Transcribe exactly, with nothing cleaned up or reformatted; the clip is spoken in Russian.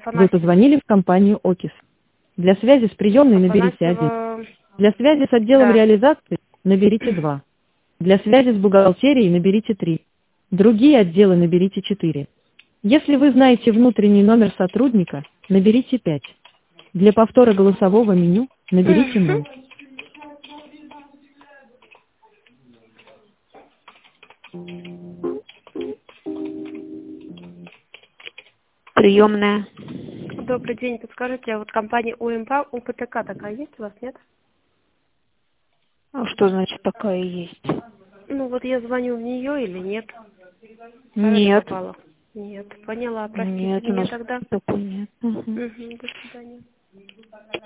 Вы позвонили в компанию Окис. Для связи с приемной наберите один. Афанасьева... Для связи с отделом Да. реализации наберите два. Для связи с бухгалтерией наберите три. Другие отделы наберите четыре. Если вы знаете внутренний номер сотрудника, наберите пять. Для повтора голосового меню наберите Мгм. ноль. Приемная. Добрый день, подскажите, а вот компания УМП, УПТК такая есть у вас, нет? А что значит такая есть? Ну вот я звоню в нее или нет? Правильно Нет. попала? Нет, поняла, простите Нет, у меня нас тогда. такой нет. Мгм. Мгм, до свидания.